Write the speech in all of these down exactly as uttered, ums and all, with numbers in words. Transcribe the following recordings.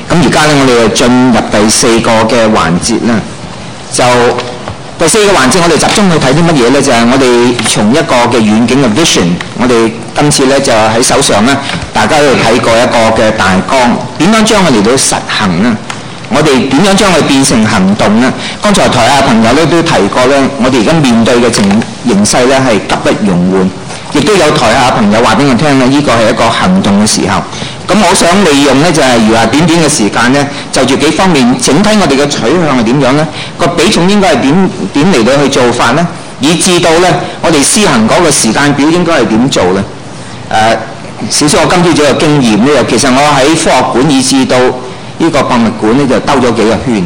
咁而家咧，我哋就進入第四個嘅環節啦。就第四個環節，我哋集中去睇啲乜嘢咧？就係、是、我哋從一個嘅遠景嘅 vision， 我哋今次咧就喺手上咧，大家都睇過一個嘅大綱，點樣將佢嚟到實行呢？我哋點樣將佢變成行動呢？剛才台下朋友咧都提過咧，我哋而家面對嘅情形勢咧係急不容緩，亦都有台下朋友話俾我聽咧，呢個係一個行動嘅時候。咁我想利用咧就係如話短短嘅時間咧，就住幾方面，整體我哋嘅取向係點樣咧？個比重應該係點點嚟到去做法咧？以至到咧我哋施行嗰個時間表應該係點做咧？誒、呃，少少我今朝早嘅經驗咧，其實我喺科學館以至到呢個博物館咧就兜咗幾個圈，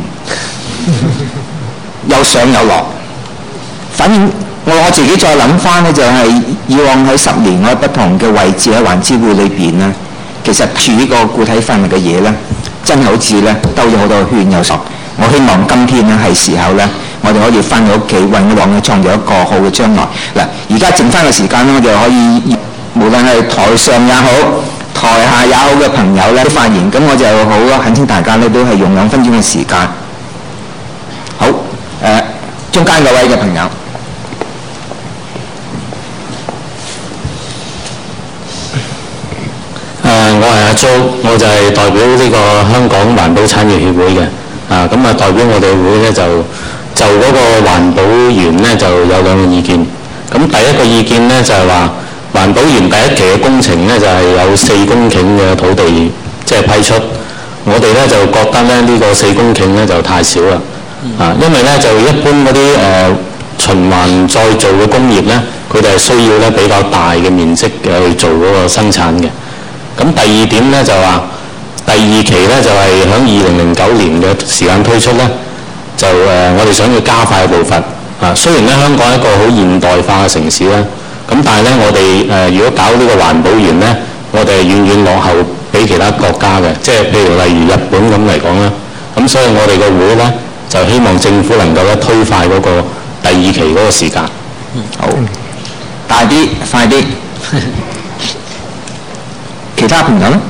有上有落。反正我我自己再諗翻咧，就係、是、以往喺十年我喺不同嘅位置喺環諮會裏邊咧，其實處呢個固體廢物嘅嘢咧，真係好似咧兜咗好多個圈有索。我希望今天咧係時候咧，我哋可以翻到屋企揾往嘅創造一個好嘅將來。嗱，而家剩翻嘅時間咧，我哋可以無論係台上也好，台下也好嘅朋友咧都發言，咁我就好懇請大家咧都係用兩分鐘嘅時間。好，誒、呃，中間嗰位嘅朋友。 誒、呃，我係阿蘇，我就係代表呢個香港環保產業協會嘅。啊，咁啊代表我哋會咧就就嗰個環保園咧就有兩個意見。咁第一個意見咧就係話，環保園第一期嘅工程咧就係、是、有四公頃嘅土地即係、就是、批出，我哋咧就覺得咧呢、這個四公頃咧就太少啦。啊，因為咧就一般嗰啲誒循環再造嘅工業咧，佢哋係需要咧比較大嘅面積嘅去做嗰個生產嘅。咁第二點咧就話，第二期咧就係響二零零九年嘅時間推出咧，就誒、呃、我哋想要加快步伐。啊，雖然咧香港係一個好現代化嘅城市啦，咁但係咧我哋誒、呃、如果搞呢個環保園咧，我哋係遠遠落後比其他國家嘅，即係譬如例如日本咁嚟講啦。咁所以我哋個會咧就希望政府能夠咧推快嗰個第二期嗰個時間。 好，大啲，快啲。其他朋友咧？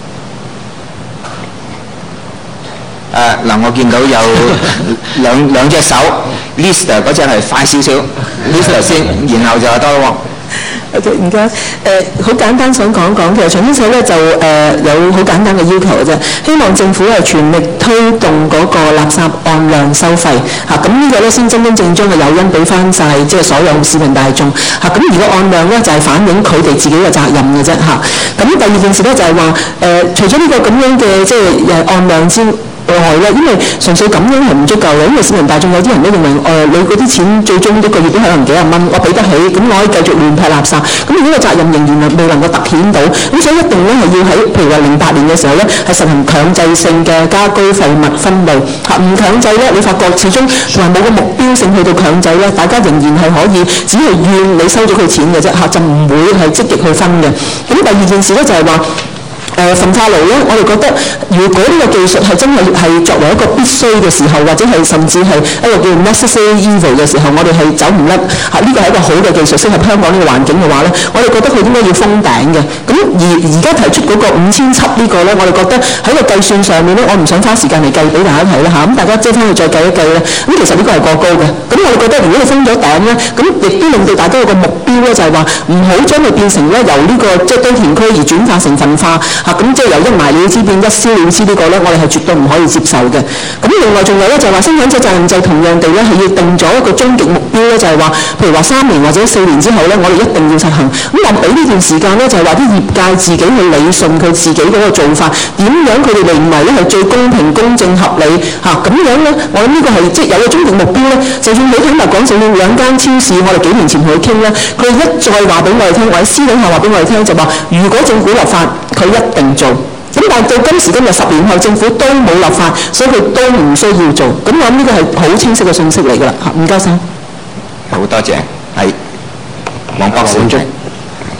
誒、呃、嗱，我見到有兩兩隻手 ，Lisa 嗰隻係快少少 ，Lisa 先，然後就多喎。 OK， 唔該。誒、呃，好簡單想講講，其實長篇社咧就誒、呃、有好簡單嘅要求嘅啫，希望政府係全力推動嗰個垃圾按量收費嚇，咁、啊、呢個咧先真真正正嘅誘因俾翻晒即係所有市民大眾嚇，咁、啊、而個按量咧就係、是、反映佢哋自己嘅責任嘅啫嚇。咁、啊、第二件事咧就係話誒，除咗呢個咁樣嘅即係誒按量之外咧，因為純粹咁樣係唔足夠嘅，因為市民大眾有啲人都認為誒、呃，你嗰啲錢最終一個月都可能幾廿蚊，我俾得起，咁我可以繼續亂派垃圾，咁如果個責任仍然未能夠突顯到，咁所以一定咧係要喺譬如話零八年嘅時候咧係實行強制性嘅家居廢物分類嚇，唔強制咧，你發覺始終同埋冇個目標性去到強制咧，大家仍然係可以只係怨你收咗佢錢嘅啫嚇，就唔會係積極去分嘅。咁第二件事咧就係話。誒、呃、焚化爐咧，我哋覺得如果呢個技術係真係係作為一個必須嘅時候，或者係甚至係一個叫 necessary evil 嘅時候，我哋係走唔甩嚇。呢個係一個好嘅技術，適合香港呢個環境嘅話咧，我哋覺得佢應該要封頂嘅。咁而而家提出嗰個五千七呢個咧，我哋覺得喺個計算上面咧，我唔想花時間嚟計俾大家睇啦嚇。咁大家即係翻去再計一計咧，咁其實呢個係過高嘅。咁我哋覺得如果你封咗頂咧，咁亦都令到大家有個目標咧，就係話唔好將佢變成咧由呢、這個即係堆填區而轉化成焚化。嚇，咁即係由一埋了之變一燒了之呢個咧，我哋係絕對唔可以接受嘅。咁另外仲有咧就係話生產者責任制同樣地咧係要定咗一個終極目標咧，就係話譬如話三年或者四年之後咧，我哋一定要實行。咁我俾呢段時間咧，就係話啲業界自己去理順佢自己嗰個做法，點樣佢哋認為咧係最公平、公正、合理嚇咁樣咧？我諗呢個係即係有個終極目標咧。就算你坦白講，就算兩間超市，我哋幾年前同佢傾咧，佢一再話俾我哋聽，或者私底下話俾我哋聽，就話如果政府立法，佢一定做。咁但係到今時今日十年後，政府都冇立法，所以佢都唔需要做。咁我諗呢個係好清晰嘅信息嚟㗎啦。嚇，唔該晒。 好多謝，係黃博士。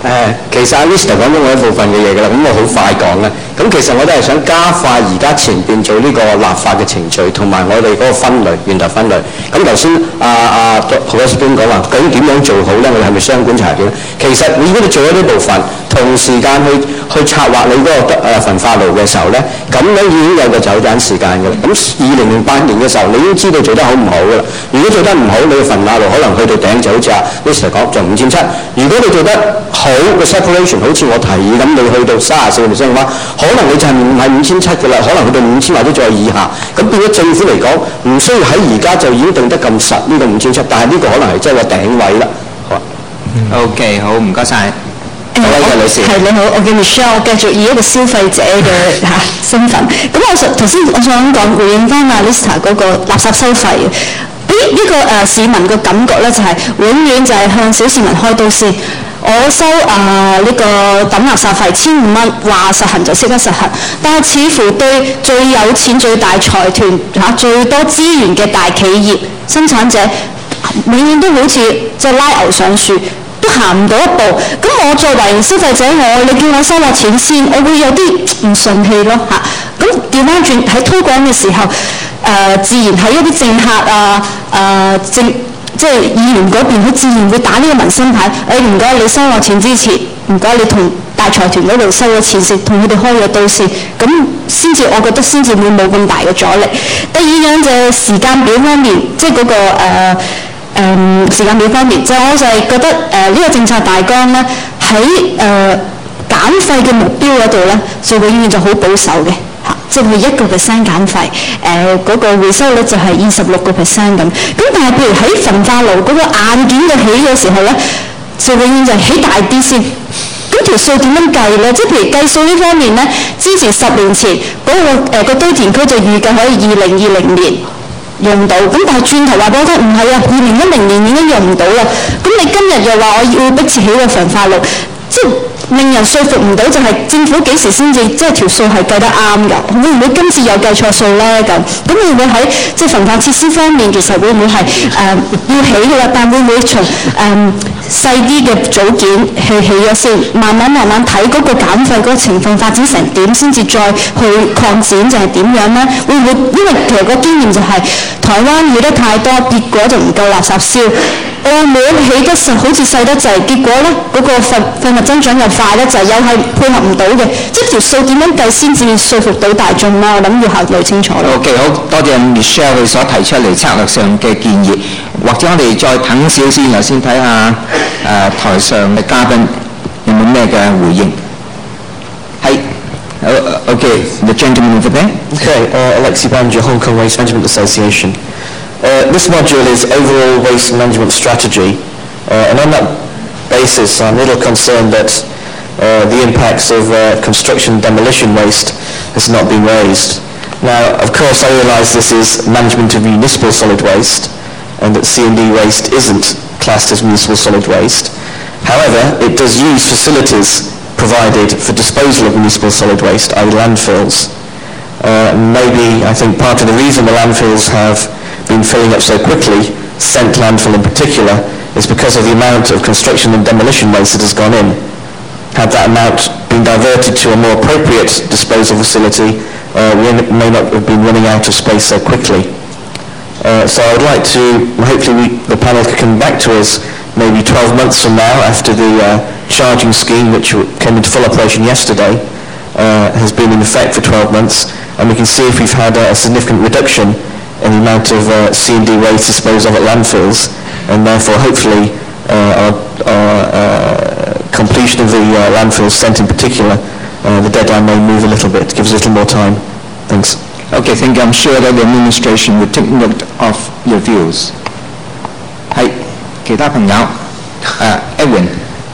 誒，其實阿 Lista 講咗我一部分嘅嘢㗎啦，咁我好快講啦。咁其實我都係想加快而家前邊做呢個立法嘅程序，同埋我哋嗰個分類、源頭分類。咁頭先阿阿何國邊講話，究竟點樣做好咧？我哋係咪雙管查檢咧？其實如果你做咗呢部分，同時間去去策劃你嗰個誒焚化爐嘅時候咧，咁樣已經有個走盞時間㗎啦。咁二零零八年嘅時候，你已經知道做得好唔好㗎啦。如果做得唔好，你嘅焚化爐可能去到頂就好似阿 Lista 講就五千七。如果你做得好嘅 separation， 好似我提議咁，你去到三十四個 percent 嘅話，可能你就係唔係五千七嘅啦，可能去到五千或者再以下。咁變咗政府嚟講，唔需要喺而家就已經定得咁實呢個五千七，但係呢個可能係即係個頂位啦。好啊。 OK，好，唔該晒。 誒，係你好，我叫 Michelle， 我繼續以一個消費者嘅嚇身份。咁我想頭先我想講回應翻阿 Lista 嗰個垃圾收費。誒呢個誒市民個感覺咧就係、是、永遠就係向小市民開刀先。我收啊呢、這個抌垃圾費千五蚊，話實行就識得實行，但係似乎對最有錢、最大財團嚇、啊、最多資源嘅大企業生產者，永遠都好似即係拉牛上樹。都行唔到一步，咁我作為消費者，我你叫我收落錢先，我會有啲唔順氣咯嚇。咁調翻轉喺推廣嘅時候，誒、呃、自然喺一啲政客啊、誒、呃、政即係議員嗰邊，佢自然會打呢個民生牌。誒唔該，你收落錢之前，唔該你同大財團嗰度收咗錢先，同佢哋開咗刀先，咁先至我覺得先至會冇咁大嘅阻力。第二樣就係時間表方面，即係嗰、嗰個誒。呃誒、嗯、時間表方面，就我就係覺得誒呢、呃這個政策大綱咧喺誒減費嘅目標嗰度咧，就永遠就好保守嘅嚇，即係每一個 percent 減費，誒、呃、嗰、那個回收率就係二十六個 percent 咁。咁但係譬如喺焚化爐嗰個硬件嘅起嘅時候咧，就永遠就係起大啲先。咁條數點樣計咧？即係譬如計數呢方面咧，之前十年前嗰、那個誒個堆填區就預計可以二零二零年用到，咁但係轉頭話俾我聽，唔係啊，二零一零年已經用唔到啦。咁你今日又話我要逼切起個焚化爐，即係令人說服唔到，就係政府幾時先至即係條數係計得啱㗎？會唔會今次又計錯數咧？咁咁會唔會喺即係焚化設施方面，其實會唔會係誒、呃、要起㗎啦？但會唔會從誒、呃、細啲嘅組件去起咗先，慢慢慢慢睇嗰個減費嗰個情況發展成點，先至再去擴展就係點樣咧？會唔會因為其實個經驗就係、是、台灣起得太多，結果就唔夠垃圾燒。澳門起得實好似細得滯，結果咧嗰、那個廢廢物增長又快得滯，又係配合唔到嘅，即係條數點樣計先至説服到大眾啦？我諗要考慮清楚咯。 OK， 好多謝 Michelle 佢所提出嚟策略上嘅建議，或者我哋再等少少，然後先睇下誒、呃、台上嘅嘉賓有冇咩嘅回應。係。Uh, okay, the gentleman over there. Okay, uh, Alexi Banjo, Hong Kong Waste Management Association. Uh, this module is overall waste management strategy, uh, and on that basis I'm a little concerned that uh, the impacts of uh, construction and demolition waste has not been raised. Now, of course, I realise this is management of municipal solid waste, and that C and D waste isn't classed as municipal solid waste. However, it does use facilities provided for disposal of municipal solid waste, that is landfills. Uh, maybe, I think part of the reason the landfills have been filling up so quickly, Scent landfill in particular, is because of the amount of construction and demolition waste that has gone in. Had that amount been diverted to a more appropriate disposal facility, uh, we may not have been running out of space so quickly. Uh, so I would like to, hopefully we, the panel can come back to us maybe twelve months from now after the uh, charging scheme, which came into full operation yesterday, uh, has been in effect for twelve months, and we can see if we've had a, a significant reduction in the amount of uh, C and D waste disposed of at landfills, and therefore hopefully uh, our, our uh, completion of the uh, landfill Scent in particular, uh, the deadline may move a little bit, give us a little more time. Thanks. Okay, thank you. I'm sure that the administration will take note of your views. 係其他朋友，誒、uh, Edwin。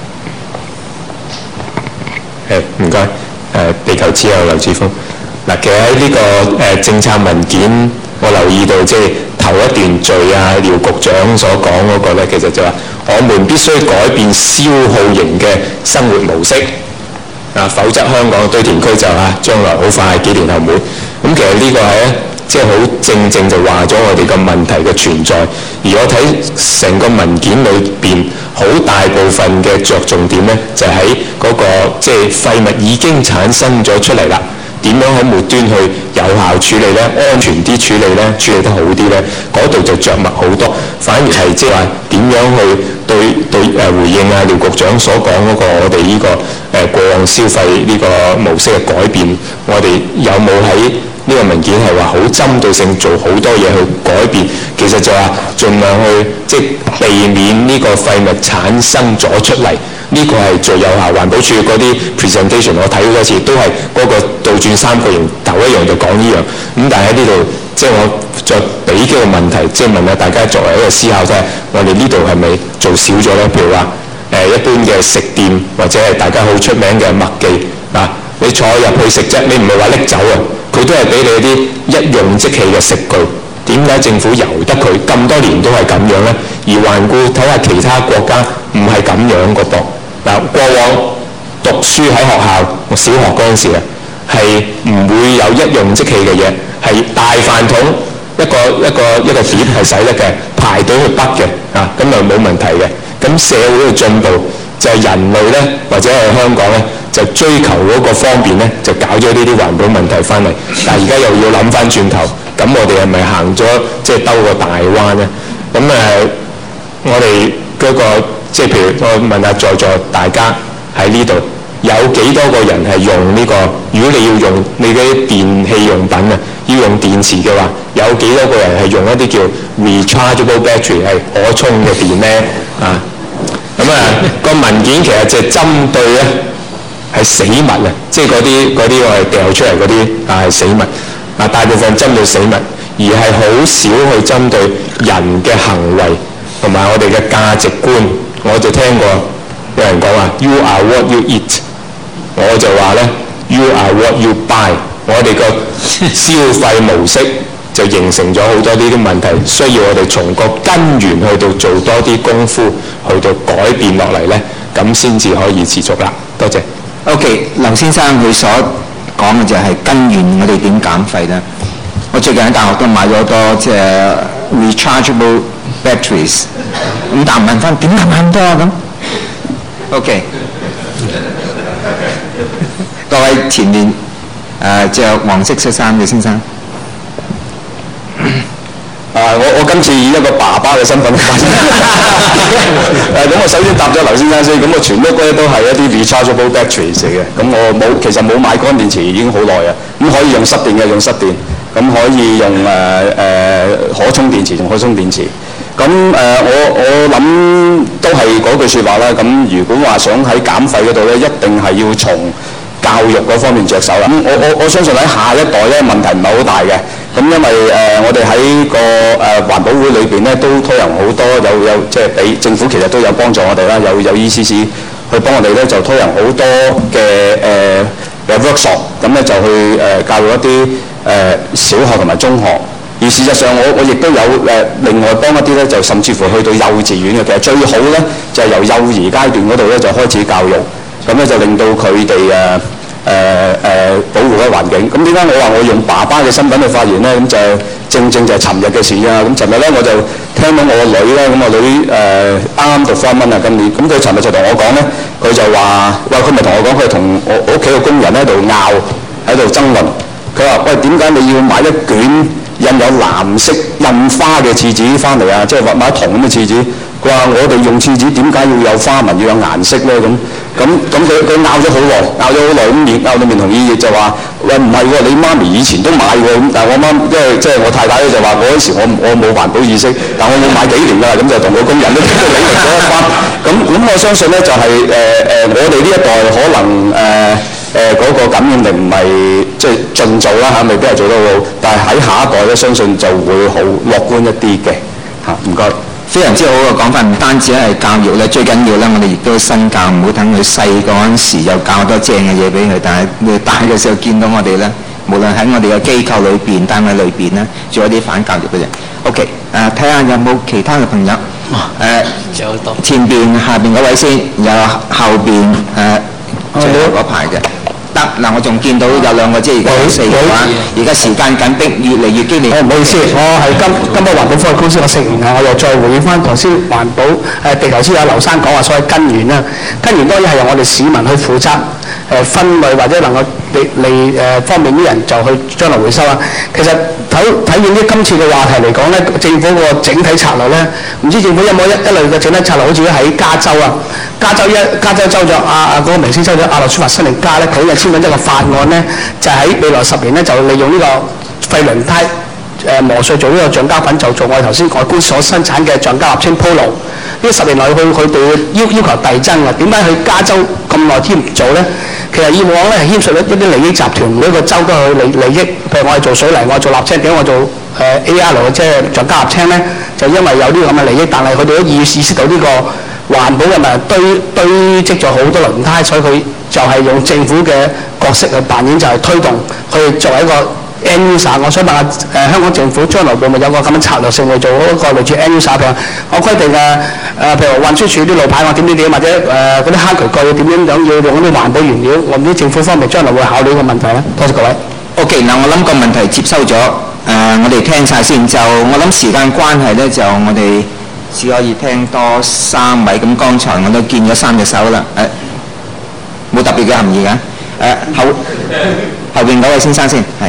誒唔該，誒、呃、地球之友劉志峰。嗱，其實喺呢、這個誒、呃、政策文件，我留意到即係頭一段序啊，廖局長所講嗰個咧，其實就話我們必須改變消耗型嘅生活模式，啊，否則香港嘅堆填區就啊將來好快幾年後冇。咁其實呢個係咧即係好正正就話咗我哋個問題嘅存在。而我睇成個文件裏邊，好大部分嘅着重點呢，就喺嗰個即係廢物已經產生咗出嚟啦。點樣喺末端去有效處理呢？安全啲處理呢？處理得好啲呢？嗰度就着墨好多，反而係即係話點樣去對對誒回應啊廖局長所講嗰個我哋呢、這個誒、呃、過往消費呢個模式嘅改變，我哋有冇喺呢個文件係話好針對性做好多嘢去改變？其實就話盡量去即係避免呢個廢物產生咗出嚟。呢個係最有效。環保署嗰啲 presentation 我睇好多次，都係嗰個倒轉三角形頭一樣就講呢樣。咁但係喺呢度，即係我再俾幾個問題，即係問下大家作為一個思考，即係我哋呢度係咪做少咗咧？譬如話誒一般嘅食店或者係大家好出名嘅麥記啊，你坐入去食啫，你唔係話拎走啊，佢都係俾你啲一用即棄嘅食具。點解政府由得佢咁多年都係咁樣咧？而環顧睇下其他國家唔係咁樣個噃。嗱，過往讀書喺學校，我小學嗰陣時啊，係唔會有一用即棄嘅嘢，係大飯桶一個一個一個碟係洗得嘅，排隊去畢嘅啊，咁就冇問題嘅。咁社會嘅進步就係人類咧，或者係香港咧，就追求嗰個方便咧，就搞咗呢啲環保問題翻嚟。但係而家又要諗翻轉頭，咁我哋係咪行咗即係兜個大彎咧？咁誒、呃，我哋嗰、嗰個。即係譬如我問下在座大家喺呢度有幾多個人係用呢個？如果你要用你嗰啲電器用品啊，要用電池嘅話，有幾多個人係用一啲叫 rechargeable battery 係可充嘅電呢？啊，咁啊個文件其實就係針對咧係死物啊，即係嗰啲嗰啲我係掉出嚟嗰啲啊係死物啊，大部分針對死物，而係好少去針對人嘅行為同埋我哋嘅價值觀。我就聽過有人講話 You are what you eat， 我就話咧 You are what you buy。我哋個消費模式就形成咗好多呢啲問題，需要我哋從個根源去到做多啲功夫，去到改變落嚟咧，咁先至可以持續啦。多謝。 OK， 劉先生佢所講嘅就係根源，我哋點減廢咧？我最近喺大學都買咗好多即係 rechargeable batteries， 咁但係問翻點解買咁多啊？咁 OK， 各位前面誒著、呃、黃色恤衫嘅先生。 啊！我我今次以一個爸爸嘅身份發言。誒咁我首先答咗劉先生先，咁我全屋咧都係一啲 rechargeable batteries 嚟嘅。咁我冇其實冇買乾電池已經好耐啊。咁可以用濕電嘅用濕電，咁可以用誒誒、呃、可充電池用可充電池。咁誒、呃、我我諗都係嗰句説話啦。咁如果話想喺減廢嗰度咧，一定係要從教育嗰方面着手啦。咁我我我相信喺下一代咧問題唔係好大嘅。咁因為誒、呃、我哋喺個誒、呃、環保會裏邊咧都推行好多有有即係俾政府其實都有幫助我哋啦，有有 E C C 去幫我哋咧就推行好多嘅誒嘅 workshop，咁咧就去誒、呃、教育一啲誒、呃、小學同埋中學。而事實上我我亦都有誒、呃、另外幫一啲咧就甚至乎去到幼稚園嘅。其實最好咧就係、是、由幼兒階段嗰度咧就開始教育，咁咧就令到佢哋誒。誒誒、呃、保護嗰個環境。咁點解我話我用爸爸嘅身份去發言咧？咁就正正就係尋日嘅事啊！咁尋日咧我就聽到我個女咧，咁我女誒啱啱讀三蚊啊，今年。咁佢尋日就同我講咧，佢就話：喂，佢咪同我講，佢同我我屋企嘅工人喺度拗，喺度爭論。佢話：喂，點解你要買一卷印有藍色印花嘅廁紙翻嚟啊？即係畫埋一筒咁嘅廁紙。佢話：我哋用廁紙點解要有花紋，要有顏色咧？咁咁咁佢佢拗咗好耐，拗咗好耐咁面拗到面紅耳熱就話：喂，唔係喎，你媽咪以前都買喎。咁但係我媽因為即係我太太咧就話嗰陣時我我冇環保意識，但我冇買幾年㗎啦，咁就同個工人都理論咗一番。咁咁我相信咧就係誒誒我哋呢一代可能誒誒嗰個感染力唔係即係盡做啦嚇，未必係做得好，但係喺下一代咧相信就會好樂觀一啲嘅嚇。唔該。 非常之好嘅講法，唔單止係教育咧，最緊要咧，我哋亦都身教，唔好等佢細嗰陣時又教多正嘅嘢俾佢，但係你大嘅時候見到我哋咧，無論喺我哋嘅機構裏邊、單位裏邊咧，做一啲反教育嘅嘢。OK， 誒睇下有冇其他嘅朋友？誒、呃，前邊下邊嗰位先，有後邊誒最後嗰排嘅。 得嗱，我仲見到有兩個即係而家有四嘅話，而家時間緊迫，越嚟越激烈。 唔好意思，我係金金北環保科技公司，我食完啦，我又再回應翻頭先環保誒地球先有劉生講話所謂根源啦，根源當然係由我哋市民去負責誒分類或者能夠嚟嚟誒方便啲人就去將來回收啦。其實睇睇見啲今次嘅話題嚟講咧，政府個整體策略咧，唔知政府有冇一一類嘅整體策略，好似喺加州啊，加州一加州州長啊啊嗰個明星州長阿諾舒華辛力加咧，佢就簽緊一個法案咧，就喺未來十年咧就利用呢個廢輪胎誒磨碎做呢個橡膠粉，就做我哋頭先外觀所生產嘅橡膠瀝青 Polo。呢十年來佢佢哋要要求遞增啊，點解去加州咁耐添唔做咧？其實以往咧係牽涉一啲利益集團，每一個州都有利利益。譬如我係做水泥，我係做瀝青，點解我做誒 A R 即係橡膠瀝青咧？就因為有啲咁嘅利益，但係佢哋都意意識到呢個環保嘅問題堆堆積咗好多輪胎，所以佢就係用政府嘅角色去扮演，就係推動去作為一個 end user。我想問下誒、呃、香港政府將來會唔會有個咁樣策略性去做一個類似 end user？譬如我規定嘅誒、呃，譬如運輸署啲路牌我點點點，或者誒嗰啲坑渠蓋要點點樣要用嗰啲環保原料，我唔知政府方面將來會考慮呢個問題咧。多謝各位。 OK，嗱，我諗個問題接收咗，誒、呃，我哋聽晒先。就我諗時間關係咧，就我哋只可以聽多三位。咁剛才我都見咗三隻手啦，誒、呃，冇特別嘅含義㗎。誒、呃、後後邊嗰位先生先，係。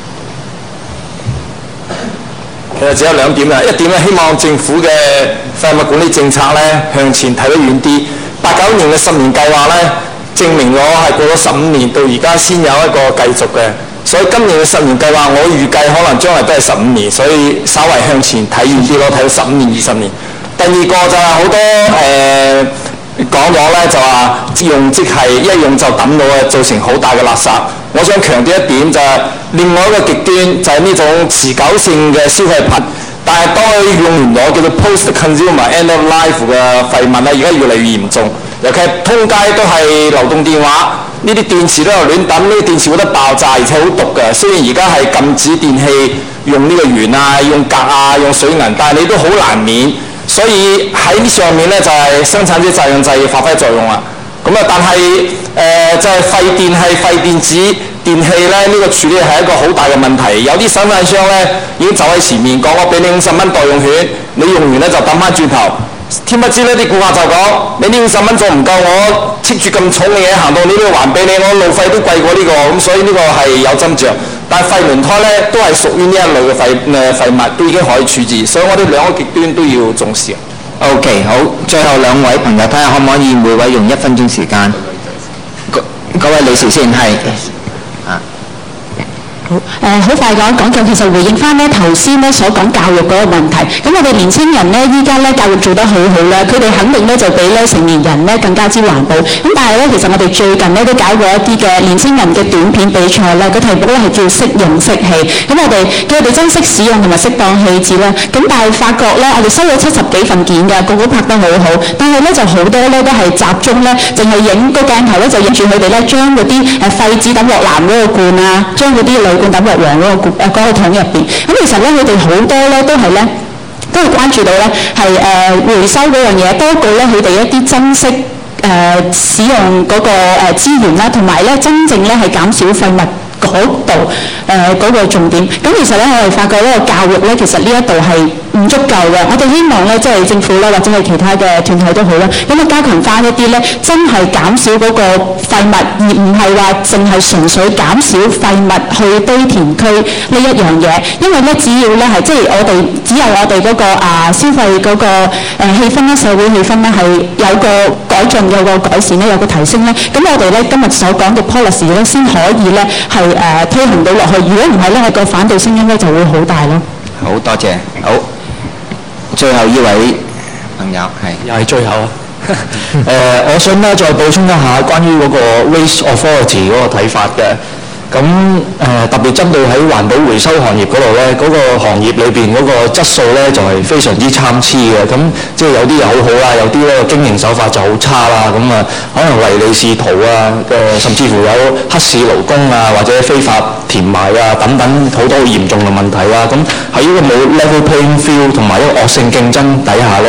其實只有兩點啦，一點咧希望政府嘅廢物管理政策咧向前睇得遠啲。八九年嘅十年計劃咧，證明咗係過咗十五年到而家先有一個繼續嘅，所以今年嘅十年計劃我預計可能將來都係十五年，所以稍為向前睇遠啲咯，睇到十五年、二十年。第二個就係好多誒講咗咧，就話用即係一用就抌到啊，造成好大嘅垃圾。我想強調一點就係、是、另外一個極端就係呢種持久性嘅消費品，但係當佢用完咗叫做 post consumer end of life 嘅廢物咧，而家越嚟越嚴重，尤其係通街都係流動電話，呢啲電池都有亂抌，呢啲電池會得爆炸，而且好毒嘅。雖然而家係禁止電器用呢個鉛啊、用鎘啊、用水銀，但係你都好難免。所以喺呢上面咧就係、是、生產者責任制要發揮作用啦。咁啊，但係誒、呃、就係、是、廢電器、廢電子電器咧，呢、這個處理係一個好大嘅問題。有啲生產商咧已經走喺前面講，我俾你五十蚊代用券，你用完咧就抌翻轉頭。添不知呢啲顧客就講：你呢五十蚊仲唔夠我貼住咁重嘅嘢行到你呢度還俾你，我路費都貴過呢、這個，咁所以呢個係有斟酌。但係廢輪胎咧都係屬於呢一類嘅廢誒廢物，都已經可以處置，所以我哋兩個極端都要重視。 OK， 好，最後兩位朋友睇下可唔可以每位用一分鐘時間。嗰位女士先係。啊。 好，誒好快講講就其實回應翻咧頭先咧所講教育嗰個問題。咁我哋年青人咧依家咧教育做得好好啦，佢哋肯定咧就比咧成年人咧更加之環保。咁但係咧其實我哋最近咧都搞過一啲嘅年青人嘅短片比賽啦，個題目咧係叫識用識棄。咁我哋叫佢哋珍惜使用同埋適當棄置啦。咁但係發覺咧，我哋收咗七十幾份件㗎，個個拍得好好，但係咧就好多咧都係集中咧，淨係影個鏡頭咧就影住佢哋咧將嗰啲誒廢紙抌落藍嗰個罐啊，將嗰啲鋁罐抌落黃嗰個罐誒嗰個桶入邊。咁其實咧佢哋好多咧都係咧。都係關注到咧係誒回收嗰樣嘢，多過咧佢哋一啲珍惜誒、呃、使用嗰個誒資源啦，同埋咧真正咧係減少廢物嗰度誒嗰個重點。咁其實咧我哋發覺呢個教育咧，其實呢一度係唔足夠嘅。我哋希望咧即係政府啦，或者係其他嘅團體都好啦，咁啊加強翻一啲咧真係減少嗰個廢物，而唔係話淨係純粹減少廢物去堆填區呢一樣嘢。因為咧只要咧係即係我哋只有我哋嗰、那個啊消費嗰、那個誒、呃、氣氛咧，社會氣氛咧係有個改進、有個改善咧、有個提升咧，咁我哋咧今日所講嘅 policy 咧先可以咧係誒推行到落去。如果唔係咧，個反對聲音咧就會好大咯。 好多謝，好。最後呢位朋友係又係最後啊！誒、呃，我想咧再補充一下關於嗰個 Waste Authority 嗰個睇法嘅。咁誒、呃、特別針對喺環保回收行業嗰度咧，嗰、那個行業裏邊嗰個質素咧就係、是、非常之參差嘅。咁即係有啲又好好啦，有啲咧經營手法就好差啦。咁啊，可能唯利是圖啊，誒、呃、甚至乎有黑市勞工啊，或者非法填埋啊等等好多好嚴重嘅問題啦。咁喺呢個冇 level playing field 同埋一個惡性競爭底下咧，好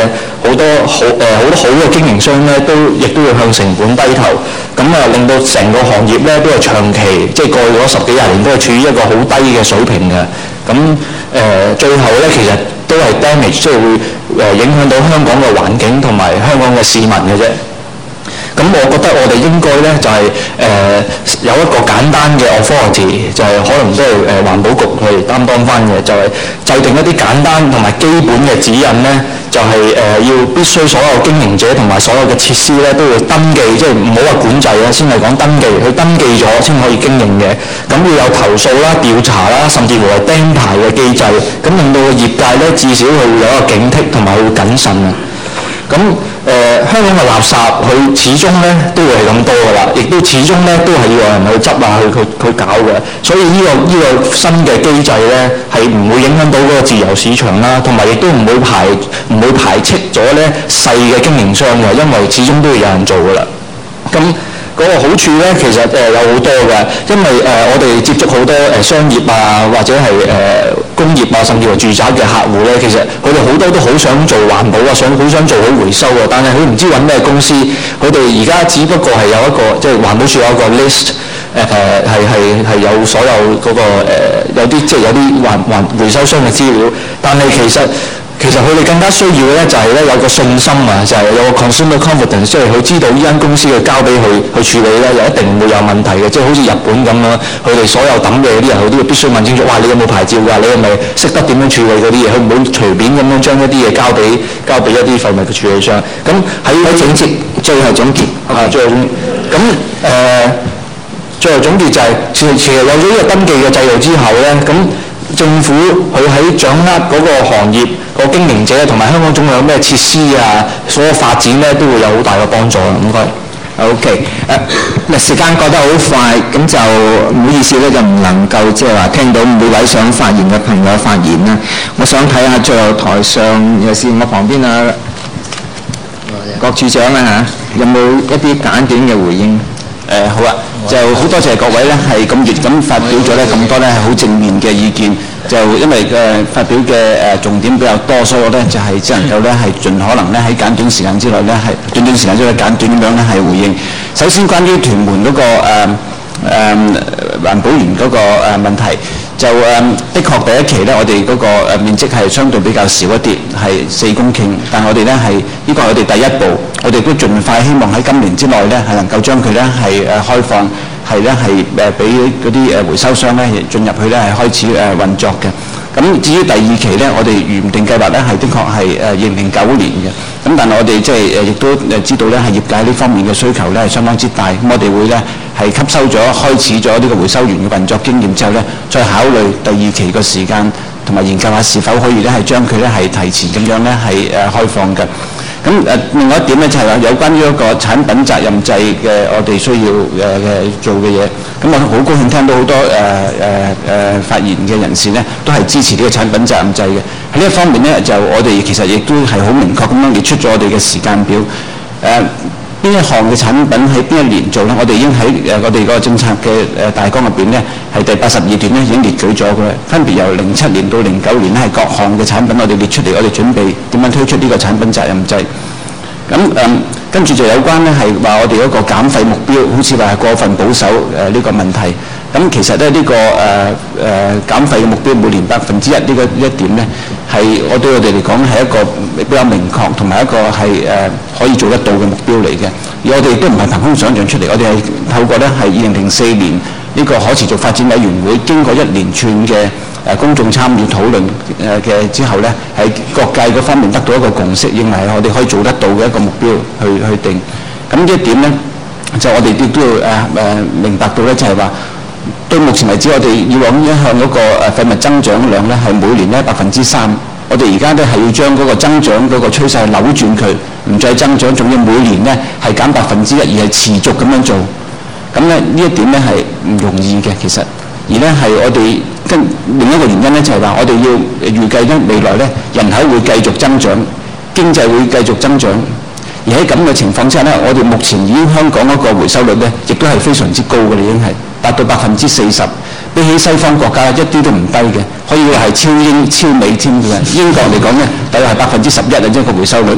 好多好誒好多好嘅經營商咧，都亦都要向成本低頭，咁啊令到成個行業咧都係長期即係過去嗰十幾廿年都係處於一個好低嘅水平嘅。咁誒、呃、最後咧其實都係 damage， 即係會誒影響到香港嘅環境同埋香港嘅市民嘅啫。咁我覺得我哋應該咧就係、是、誒、呃、有一個簡單嘅 authority， 就係可能都係誒環保局去擔當翻嘅，就係、是、制定一啲簡單同埋基本嘅指引咧，就係、是、誒、呃、要必須所有經營者同埋所有嘅設施咧都要登記，即係唔好話管制啦，先係講登記，佢登記咗先可以經營嘅。咁要有投訴啦、調查啦，甚至乎係釘牌嘅機制，咁令到個業界咧至少佢會有一個警惕同埋會謹慎啊。咁誒、呃、香港嘅垃圾佢始終咧都會係咁多㗎啦，亦都始終咧都係要有人去執啊，去去去搞嘅。所以呢、呢個呢、呢個新嘅機制咧係唔會影響到嗰個自由市場啦，同埋亦都唔會排唔會排斥咗咧細嘅經營商嘅，因為始終都要有人做㗎啦。咁嗰個好處咧，其實誒、呃、有好多嘅，因為誒、呃、我哋接觸好多誒商業啊，或者係誒、呃、工業啊，甚至乎住宅嘅客戶咧，其實佢哋好多都好想做環保啊，想好想做好回收啊，但係佢唔知揾咩公司，佢哋而家只不過係有一個即係環保署有一個 list， 誒誒係係係有所有嗰、那個、呃、有啲即係有啲環環回收商嘅資料，但係其實。其實佢哋更加需要嘅咧就係咧有個信心啊，就係、是、有個 consumer confidence， 即係佢知道呢間公司嘅交俾佢去處理咧，又一定唔會有問題嘅，即係好似日本咁樣，佢哋所有抌嘅嗰啲人，佢都要必須問清楚，哇！你有冇牌照㗎？你係咪識得點樣處理嗰啲嘢？佢唔會隨便咁樣將一啲嘢交俾交俾一啲廢物嘅處理商。咁喺喺總結，最後總結啊，最後總結。咁誒，最後總結就係、是、其實有咗呢個登記嘅制度之後咧，咁。政府佢喺掌握嗰個行業個經營者同埋香港總有咩設施啊，所有發展咧都會有好大嘅幫助啦。唔該。 OK，誒嗱時間過得好快，咁就唔好意思咧，就唔能夠即係話聽到每位想發言嘅朋友發言啦。我想睇下最後台上尤其是我旁邊啊郭處長啊嚇，有冇一啲簡短嘅回應？ 誒、呃、好啊，就好多謝各位咧，係咁熱咁發表咗咧咁多咧係好正面嘅意見。就因為嘅、呃、發表嘅誒、呃、重點比較多，所以我咧就係、是、只能夠咧係盡可能咧喺簡短時間之內咧係短短時間之內簡短咁樣咧係回應。首先關於屯門嗰、那個誒誒、呃呃、環保園嗰個誒問題，就誒、呃、的確第一期咧我哋嗰個誒面積係相對比較少一啲，係四公頃，但係我哋咧係呢個係我哋第一步，我哋都盡快希望喺今年之內咧係能夠將佢咧係誒開放。係咧係誒俾嗰啲誒回收商咧進入去咧係開始誒運作嘅。咁至於第二期咧，我哋原定計劃咧係的確係誒二零零九年嘅。咁但係我哋即係誒亦都誒知道咧係業界呢方面嘅需求咧係相當之大。咁我哋會咧係吸收咗開始咗呢個回收園嘅運作經驗之後咧，再考慮第二期嘅時間同埋研究下是否可以咧係將佢咧係提前咁樣咧係誒開放嘅。咁誒另外一點咧就係話有關於一個產品責任制嘅我哋需要誒嘅做嘅嘢，咁我好高興聽到好多誒誒誒發言嘅人士咧都係支持呢個產品責任制嘅。喺呢一方面咧就我哋其實亦都係好明確咁樣列出咗我哋嘅時間表。誒邊一項嘅產品喺邊一年做咧？我哋已經喺誒我哋個政策嘅誒大綱入邊咧係第八十二段咧已經列舉咗嘅，分別由零七年到零九年咧係各項嘅產品我哋列出嚟，我哋準備點樣推出呢個產品責任制。咁誒跟住就有關咧係話我哋一個減廢目標，好似話係過分保守誒呢、這個問題。咁其實咧呢、這個誒誒、呃呃、減廢嘅目標每年百分之一呢個一點咧係我對我哋嚟講係一個比較明確同埋一個係誒、呃、可以做得到嘅目標嚟嘅。而我哋亦都唔係憑空想像出嚟，我哋係透過咧係二零零四年呢個可持續發展委員會經過一連串嘅誒公眾參與討論誒嘅之後咧，喺各界嗰方面得到一個共識，認為係我哋可以做得到嘅一個目標去去定。咁呢一點咧，就我哋亦都要誒誒、呃、明白到咧，就係話對目前為止，我哋以往一向嗰個誒廢物增長量咧係每年咧百分之三，我哋而家咧係要將嗰個增長嗰個趨勢扭轉佢，唔再增長，仲要每年咧係減百分之一，而係持續咁樣做。咁咧呢一點咧係唔容易嘅，其實。而咧係我哋跟另一個原因咧，就係話我哋要預計咧未來咧人口會繼續增長，經濟會繼續增長。而喺咁嘅情況之下咧，我哋目前已經香港嗰個回收率咧，亦都係非常之高嘅，已經係達到百分之四十，比起西方國家一啲都唔低嘅，可以話係超英超美添嘅。英國嚟講咧，大概係百分之十一啊，即係個回收率。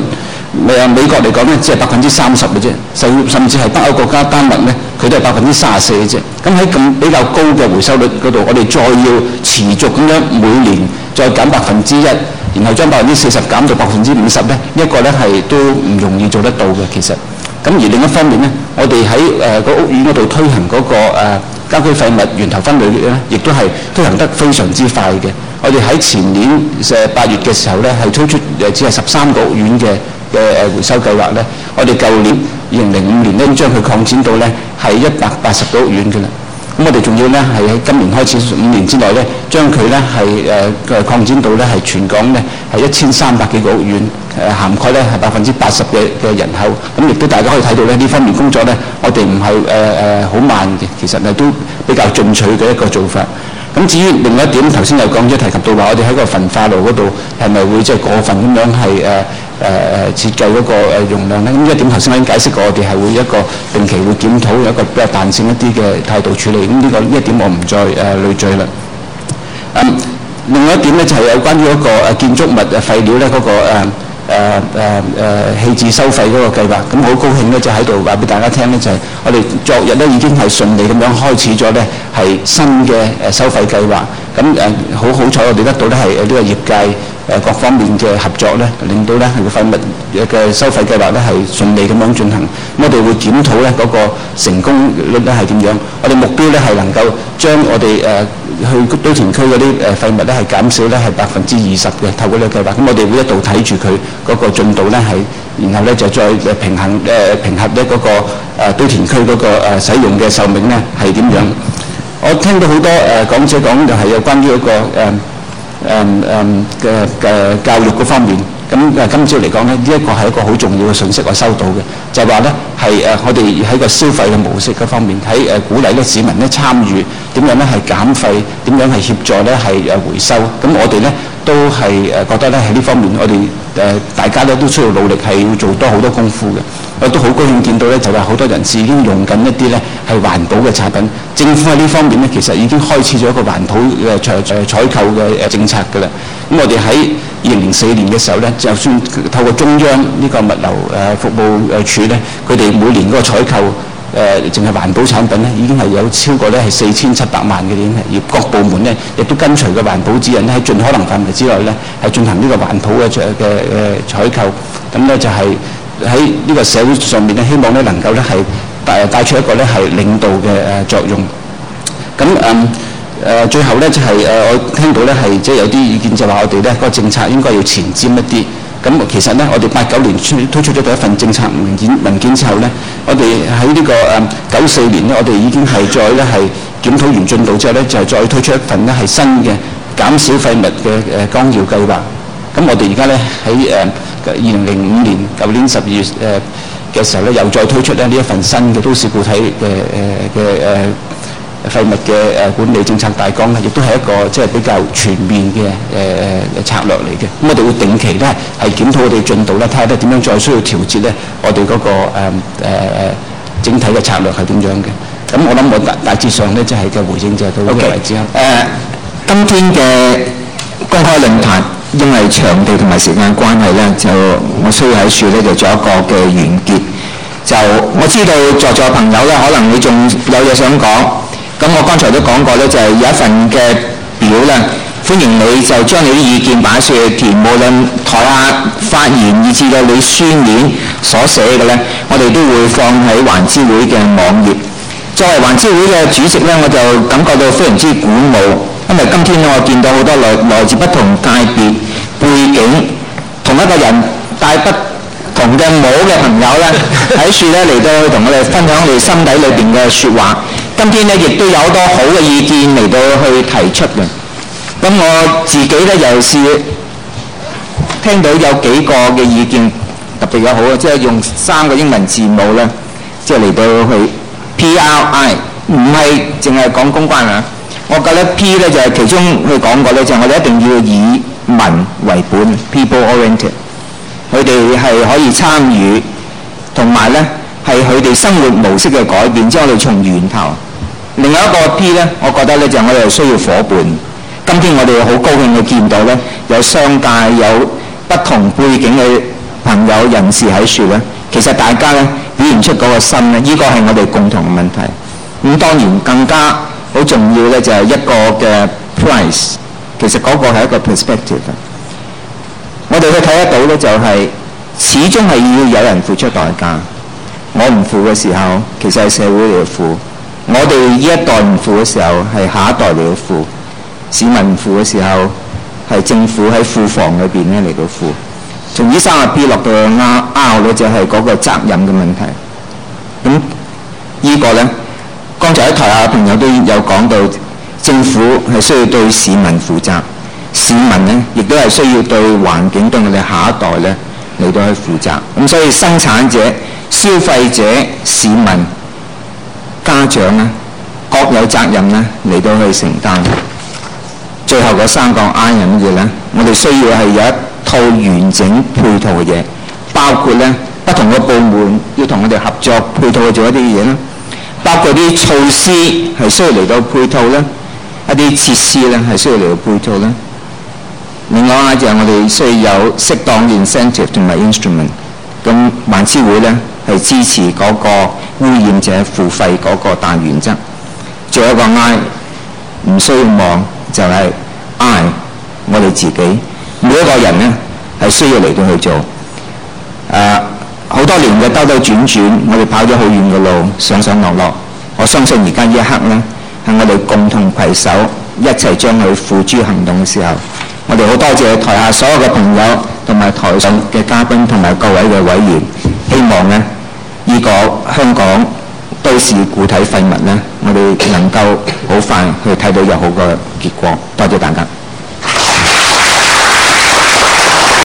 誒美國嚟講咧，只係百分之三十嘅啫，甚甚至係北歐國家丹麥咧，佢都係百分之三十四嘅啫。咁喺咁比較高嘅回收率嗰度，我哋再要持續咁樣每年再減百分之一，然後將百分之四十減到百分之五十咧，呢一個咧係都唔容易做得到嘅其實。咁而另一方面咧，我哋喺誒個屋苑嗰度推行嗰、那個誒、呃、家居廢物源頭分類咧，亦都係推行得非常之快嘅。我哋喺前年誒八月嘅時候咧，係推出誒只係十三個屋苑嘅嘅誒回收計劃咧。我哋舊年二零零五年咧，將佢擴展到咧係一百八十個屋苑嘅啦。咁我哋仲要咧係喺今年開始五年之內咧，將佢咧係誒誒擴展到咧係全港咧係一千三百幾個屋苑，誒涵蓋咧係百分之八十嘅嘅人口。咁亦都大家可以睇到咧呢方面工作咧，我哋唔係誒誒好慢嘅，其實係都比較進取嘅一個做法。咁至於另外一點，頭先有講咗提及到話，我哋喺個焚化爐嗰度係咪會即係過分咁樣係誒誒誒設計嗰個誒容量咧？咁呢一點頭先我已經解釋過，我哋係會一個定期會檢討，有一個比較彈性一啲嘅態度處理。咁呢個呢一點我唔再誒累贅啦。嗯，另外一點咧就係有關於嗰個誒建築物誒廢料咧嗰個誒誒誒誒棄置收費嗰個計劃。咁好高興咧，就喺度話俾大家聽咧，就係我哋昨日咧已經係順利咁樣開始咗咧係新嘅誒收費計劃。咁誒好好彩，我哋得到咧係呢個業界誒各方面嘅合作咧，令到咧係個廢物嘅收費計劃咧係順利咁樣進行。咁我哋會檢討咧嗰個成功率咧係點樣。我哋目標咧係能夠將我哋誒去堆填區嗰啲誒廢物咧係減少咧係百分之二十嘅，透過呢個計劃。咁我哋會一度睇住佢嗰個進度咧係，然後咧就再誒平衡誒評核咧嗰個誒堆填區嗰個誒使用嘅壽命咧係點樣。我聽到好多誒講者講就係有關於一個誒誒誒嘅嘅教育嗰方面。咁誒今朝嚟講咧，呢一個係一個好重要嘅信息我收到嘅，就係話咧係誒我哋喺個消費嘅模式嗰方面，喺誒鼓勵咧市民咧參與點樣咧係減廢，點樣係協助咧係誒回收。咁我哋咧都係誒覺得咧喺呢方面，我哋誒大家咧都需要努力，係要做多好多功夫嘅。我都好高興見到咧，就話好多人士已經用緊一啲咧係環保嘅產品。政府喺呢方面咧，其實已經開始咗一個環保嘅採誒採購嘅誒政策㗎啦。咁我哋喺二零零四年嘅時候咧，就算透過中央呢個物流誒服務誒處咧，佢哋每年嗰個採購誒淨係環保產品咧，已經係有超過咧係四千七百萬嘅，已經係而各部門咧亦都跟隨個環保指引咧，喺盡可能範圍之內咧係進行呢個環保嘅嘅誒採購。咁咧就係喺呢個社會上面咧，希望咧能夠咧係帶帶出一個咧係領導嘅誒作用。咁嗯。誒、呃、最後咧就係、是、誒、呃、我聽到咧係即係有啲意見就話我哋咧個政策應該要前瞻一啲。咁其實咧我哋八九年推推出咗第一份政策文件文件之後咧，我哋喺呢個誒九四年咧，我哋已經係再咧係檢討完進度之後咧，就係再推出一份咧係新嘅減少廢物嘅誒綱要計劃。咁我哋而家咧喺誒二零零五年舊年十二月誒嘅時候咧，又再推出咧呢一份新嘅都市固體嘅誒嘅誒廢物嘅誒管理政策大綱咧，亦都係一個即係比較全面嘅誒誒策略嚟嘅。咁我哋會定期咧係檢討我哋進度咧，睇下咧點樣再需要調節咧我哋嗰、那個誒誒、呃、整體嘅策略係點樣嘅。咁我諗我大大致上咧即係嘅回應就係到呢個為止啦。 誒、呃，今天嘅公開論壇因為場地同埋時間關係咧，就我需要喺處咧就做一個嘅完結。就我知道在座朋友咧，可能你仲有嘢想講。咁我剛才都講過咧，就係、是、有一份嘅表咧，歡迎你就將你啲意見擺上去填，無論台下發言以至到你書面所寫嘅咧，我哋都會放喺環諮會嘅網頁。作為環諮會嘅主席咧，我就感覺到非常之鼓舞，因為今天我見到好多來來自不同界別背景，同一個人帶不同嘅帽嘅朋友咧，喺處咧嚟到去同我哋分享你心底裏邊嘅説話。今天咧亦都有好多好嘅意見嚟到去提出嘅。咁我自己咧又是聽到有幾個嘅意見特別有好嘅，即係用三個英文字母咧，即係嚟到去 P R I， 唔係淨係講公關啊。我覺得 P 咧就係、是、其中佢講過咧，就係、是、我哋一定要以民為本 ，people oriented。佢哋係可以參與，同埋咧係佢哋生活模式嘅改變，即係我哋從源頭。另外一個 P 咧，我覺得咧就係、我哋需要伙伴。今天我哋好高興去見到咧，有商界有不同背景嘅朋友人士喺處咧，其實大家咧表現出嗰個心咧，呢個係我哋共同嘅問題。咁當然更加好重要咧，就係一個嘅 price， 其實嗰個係一個 perspective。我哋去睇得到咧，就係始終係要有人付出代價。我唔付嘅時候，其實係社會嚟付；我哋呢一代唔付嘅時候，係下一代嚟到付；市民唔付嘅時候，係政府喺庫房裏邊咧嚟到付。從呢三個 B 落到去 R 咧，就係嗰個責任嘅問題。咁呢個咧，剛才喺台下嘅朋友都有講到，政府係需要對市民負責，市民咧亦都係需要對環境、對我哋下一代咧嚟到去負責。咁所以生產者、消費者、市民、家長咧，各有責任咧嚟到去承擔。最後嗰三個 I 係乜嘢咧？我哋需要係有一套完整配套嘅嘢，包括咧不同嘅部門要同我哋合作配套去做一啲嘢啦，包括啲措施係需要嚟到配套啦，一啲設施咧係需要嚟到配套啦。另外咧就係我哋需要有適當嘅 incentive 同埋 instrument。咁環諮會咧係支持嗰個污染者付費嗰個大原則。最後一個 I 唔需要望就係 I 我哋自己。每一個人咧係需要嚟到去做，誒、呃、好多年嘅兜兜轉轉，我哋跑咗好遠嘅路，上上落落。我相信而家呢一刻咧，係我哋共同攜手一齊將佢付諸行動嘅時候。我哋好多謝台下所有嘅朋友同埋台上嘅嘉賓同埋各位嘅委員，希望咧呢、這個香港都市固體廢物咧，我哋能夠好快去睇到有好嘅結果。多謝大家。